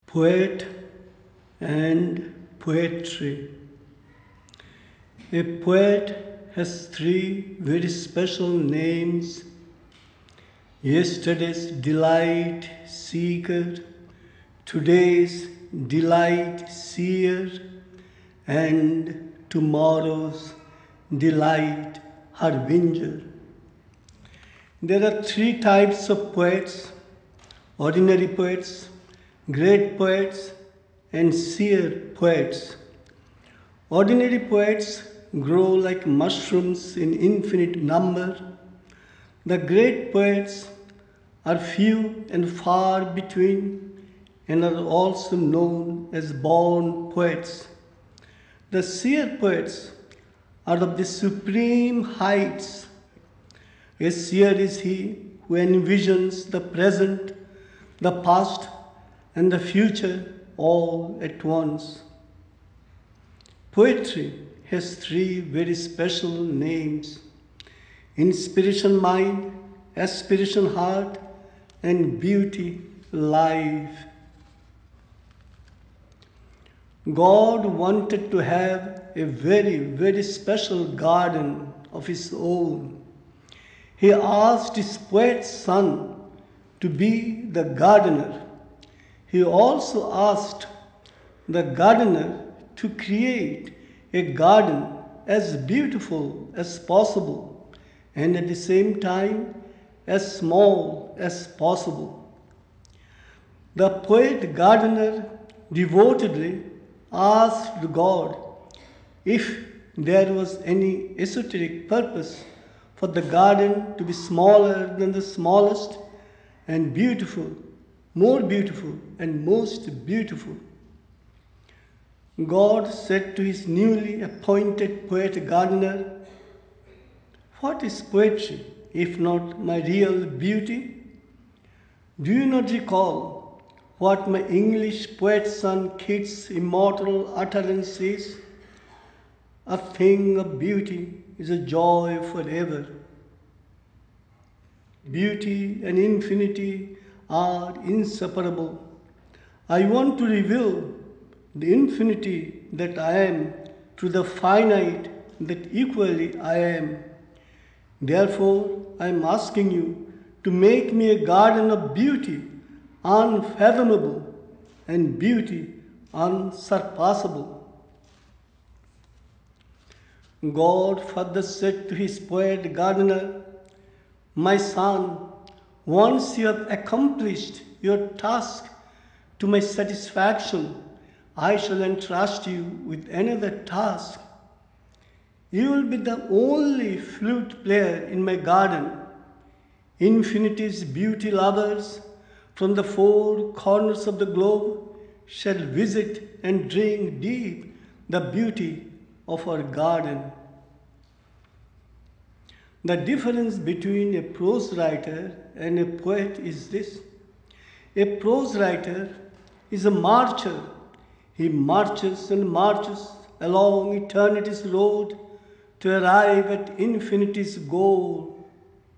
Poet and poetry. A poet has three very special names: yesterday's delight seeker, today's delight seer, and tomorrow's delight harbinger. There are three types of poets: ordinary poets, great poets, and seer poets. Ordinary poets grow like mushrooms in infinite number. The great poets are few and far between and are also known as born poets. The seer poets are of the supreme heights. A seer is he who envisions the present, the past, and the future all at once. Poetry has three very special names: inspiration mind, aspiration heart, and beauty life. God wanted to have a very, very special garden of his own. He asked his poet son to be the gardener. He also asked the gardener to create a garden as beautiful as possible and at the same time as small as possible. The poet gardener devotedly asked God if there was any esoteric purpose for the garden to be smaller than the smallest and beautiful, more beautiful and most beautiful. God said to his newly appointed poet gardener, "What is poetry if not my real beauty? Do you not recall what my English poet son Keats' immortal utterance is? A thing of beauty is a joy forever. Beauty and infinity are inseparable. I want to reveal the infinity that I am to the finite that equally I am. Therefore, I am asking you to make me a garden of beauty unfathomable and beauty unsurpassable." God further said to his poet gardener, "My son, once you have accomplished your task to my satisfaction, I shall entrust you with another task. You will be the only flute player in my garden. Infinity's beauty lovers from the four corners of the globe shall visit and drink deep the beauty of our garden." The difference between a prose writer and a poet is this: a prose writer is a marcher. He marches and marches along eternity's road to arrive at infinity's goal.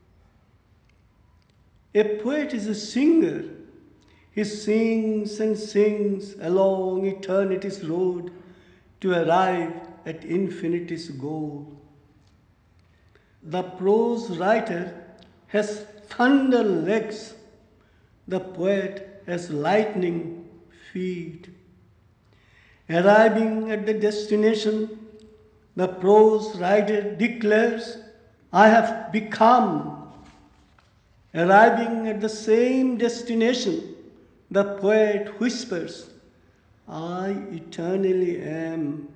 A poet is a singer. He sings and sings along eternity's road to arrive at infinity's goal. The prose writer has thunder legs. The poet has lightning feet. Arriving at the destination, the prose writer declares, "I have become." Arriving at the same destination, the poet whispers, "I eternally am."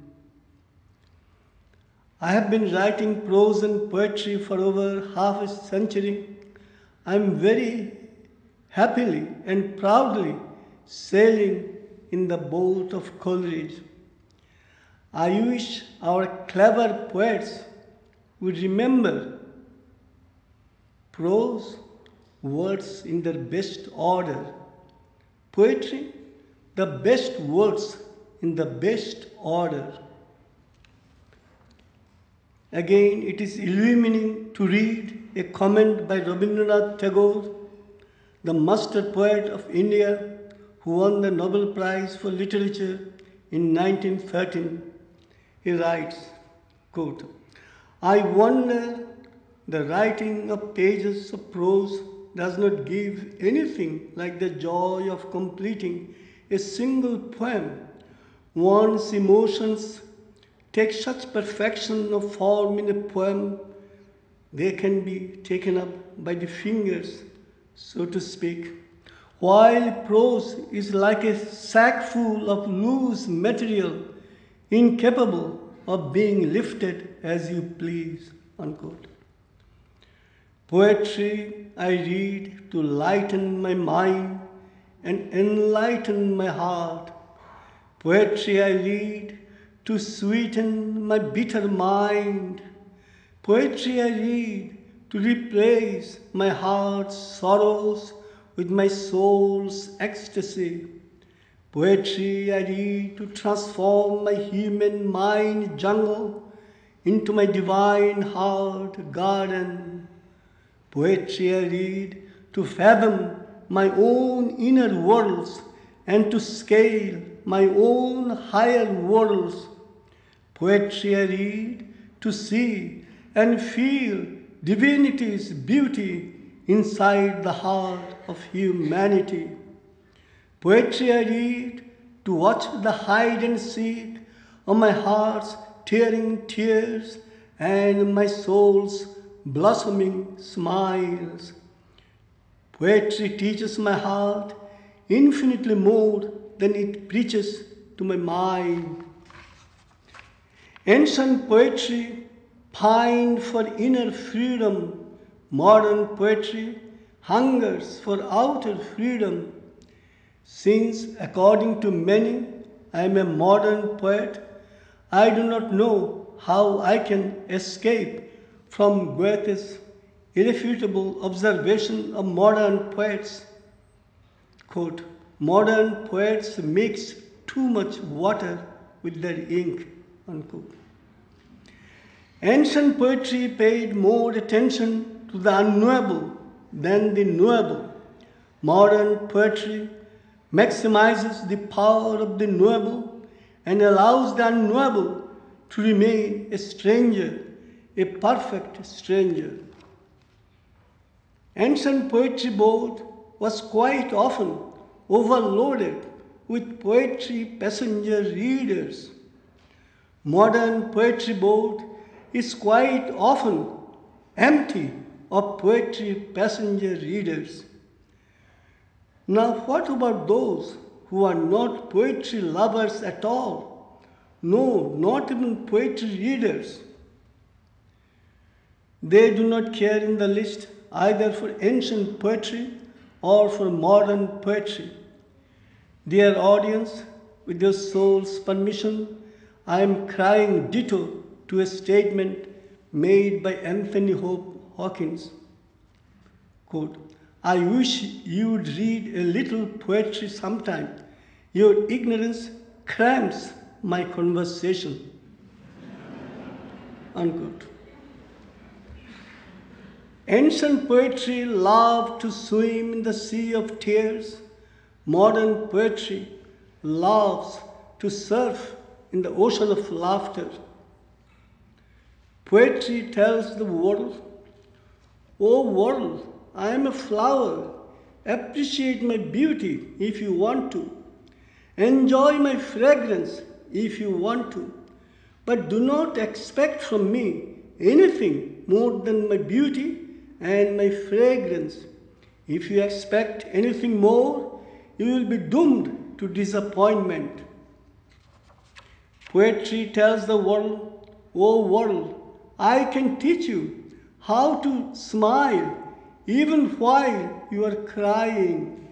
I have been writing prose and poetry for over half a century. I am very happily and proudly sailing in the boat of Coleridge. I wish our clever poets would remember prose, words in their best order; poetry, the best words in the best order. Again, it is illumining to read a comment by Rabindranath Tagore, the master poet of India, who won the Nobel Prize for Literature in 1913. He writes, quote, "I wonder the writing of pages of prose does not give anything like the joy of completing a single poem. One's emotions take such perfection of form in a poem, they can be taken up by the fingers, so to speak, while prose is like a sack full of loose material, incapable of being lifted as you please." Unquote. Poetry I read to lighten my mind and enlighten my heart. Poetry I read to sweeten my bitter mind. Poetry I read to replace my heart's sorrows with my soul's ecstasy. Poetry I read to transform my human mind jungle into my divine heart garden. Poetry I read to fathom my own inner worlds and to scale my own higher worlds. Poetry I read to see and feel divinity's beauty inside the heart of humanity. Poetry I read to watch the hide and seek of my heart's tearing tears and my soul's blossoming smiles. Poetry teaches my heart infinitely more than it preaches to my mind. Ancient poetry pined for inner freedom. Modern poetry hungers for outer freedom. Since, according to many, I am a modern poet, I do not know how I can escape from Goethe's irrefutable observation of modern poets. Quote, "Modern poets mix too much water with their ink." Unquote. Ancient poetry paid more attention to the unknowable than the knowable. Modern poetry maximizes the power of the knowable and allows the unknowable to remain a stranger, a perfect stranger. Ancient poetry board was quite often overloaded with poetry passenger readers. Modern poetry board is quite often empty of poetry passenger readers. Now, what about those who are not poetry lovers at all? No, not even poetry readers. They do not care in the least either for ancient poetry or for modern poetry. Dear audience, with your soul's permission, I am crying ditto to a statement made by Anthony Hope Hawkins. Quote, "I wish you would read a little poetry sometime. Your ignorance cramps my conversation." Unquote. Ancient poetry loved to swim in the sea of tears. Modern poetry loves to surf in the ocean of laughter. Poetry tells the world, "Oh world, I am a flower. Appreciate my beauty if you want to. Enjoy my fragrance if you want to. But do not expect from me anything more than my beauty and my fragrance. If you expect anything more, you will be doomed to disappointment." Poetry tells the world, "Oh world, I can teach you how to smile even while you are crying."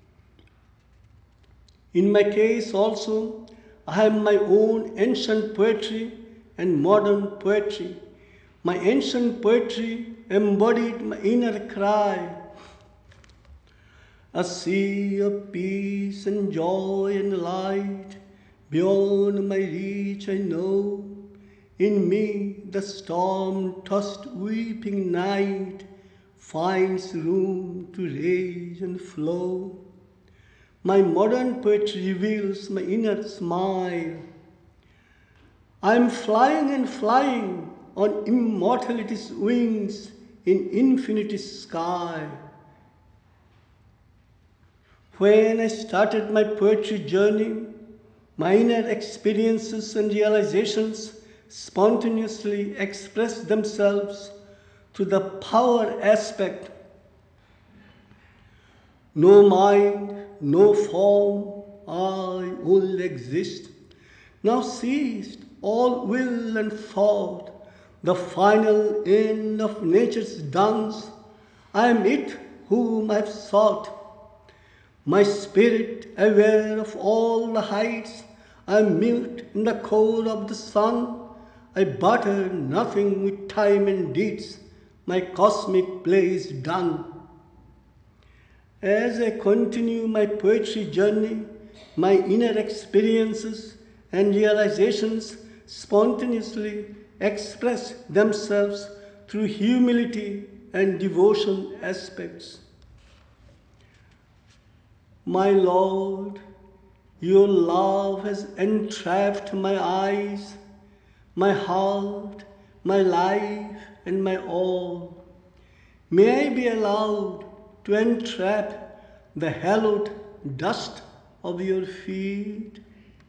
In my case also, I have my own ancient poetry and modern poetry. My ancient poetry embodied my inner cry. A sea of peace and joy and light, beyond my reach I know. In me the storm-tossed weeping night finds room to rage and flow. My modern poetry reveals my inner smile. I am flying and flying on immortality's wings in infinity's sky. When I started my poetry journey, my inner experiences and realizations spontaneously expressed themselves through the power aspect. No mind, no form, I only exist. Now ceased all will and thought, the final end of nature's dance. I am it whom I have sought. My spirit, aware of all the heights, I mute in the core of the sun. I barter nothing with time and deeds. My cosmic play is done. As I continue my poetry journey, my inner experiences and realizations spontaneously express themselves through humility and devotion aspects. My Lord, your love has entrapped my eyes, my heart, my life, and my all. May I be allowed to entrap the hallowed dust of your feet.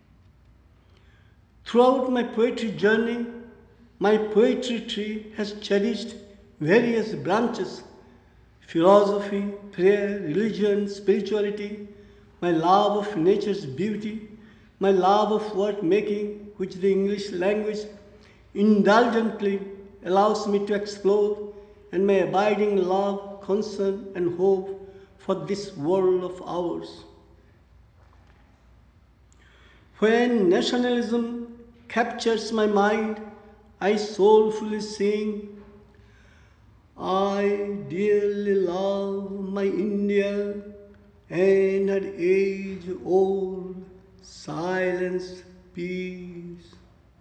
Throughout my poetry journey, my poetry tree has cherished various branches: philosophy, prayer, religion, spirituality, my love of nature's beauty, my love of word making, which the English language indulgently allows me to explore, and my abiding love, concern, and hope for this world of ours. When nationalism captures my mind, I soulfully sing, I dearly love my India and her age-old silence, peace.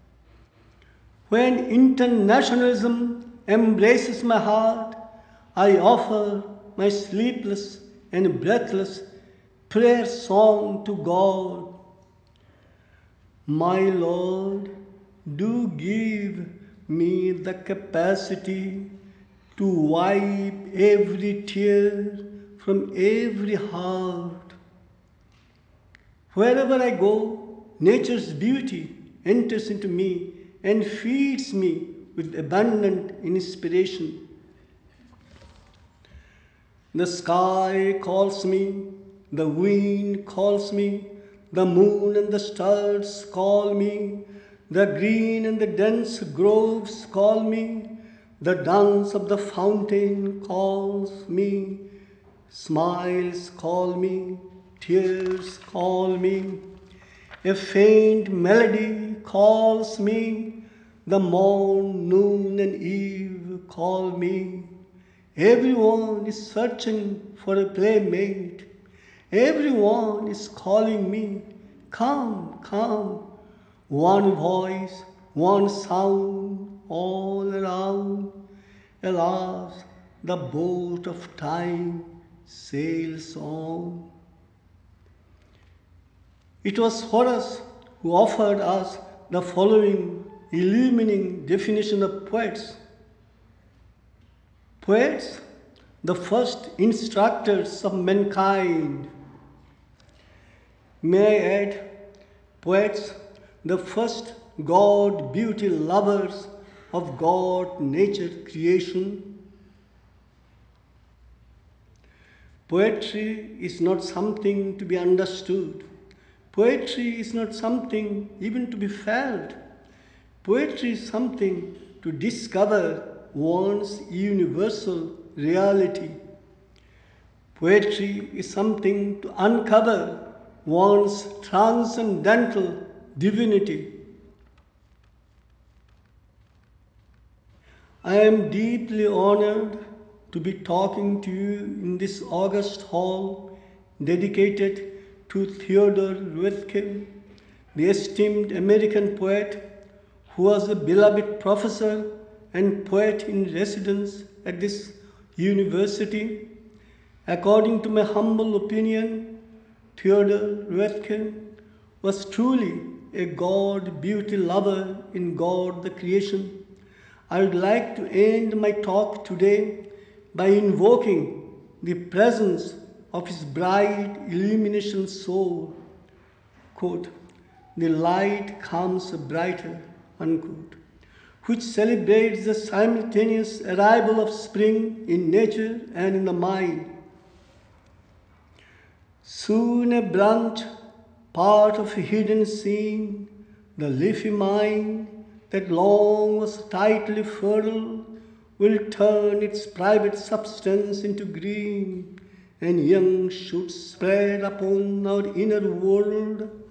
When internationalism embraces my heart, I offer my sleepless and breathless prayer song to God. My Lord, do give me the capacity to wipe every tear from every heart. Wherever I go, nature's beauty enters into me and feeds me with abundant inspiration. The sky calls me, the wind calls me, the moon and the stars call me, the green and the dense groves call me, the dance of the fountain calls me, smiles call me, tears call me, a faint melody calls me, the morn, noon, and eve call me. Everyone is searching for a playmate. Everyone is calling me, come, come. One voice, one sound, all around. Alas, the boat of time sails on. It was Horace who offered us the following illuminating definition of poets. Poets, the first instructors of mankind. May I add, poets, the first God beauty lovers of God nature creation. Poetry is not something to be understood. Poetry is not something even to be felt. Poetry is something to discover one's universal reality. Poetry is something to uncover one's transcendental divinity. I am deeply honored to be talking to you in this august hall dedicated to Theodore Roethke, the esteemed American poet who was a beloved professor and poet in residence at this university. According to my humble opinion, Theodor Roethke was truly a God beauty lover in God the creation. I would like to end my talk today by invoking the presence of his bright illumination soul. Quote, the light comes brighter, unquote, which celebrates the simultaneous arrival of spring in nature and in the mind. Soon a branch, part of a hidden scene, the leafy mind that long was tightly furled, will turn its private substance into green, and young shoots spread upon our inner world,